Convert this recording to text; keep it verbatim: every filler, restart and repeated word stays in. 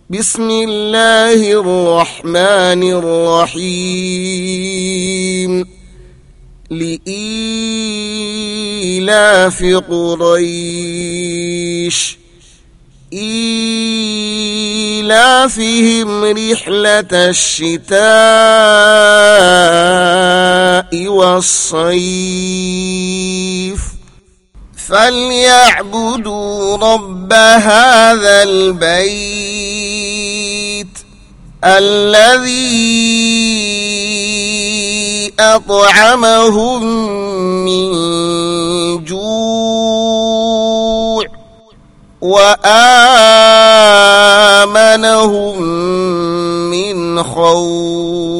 بسم الله الرحمن الرحيم لإيلاف قريش إيلافهم رحلة الشتاء والصيف فليعبدوا رب هذا البيت الذي أطعمهم من جوع وآمنهم من خوف.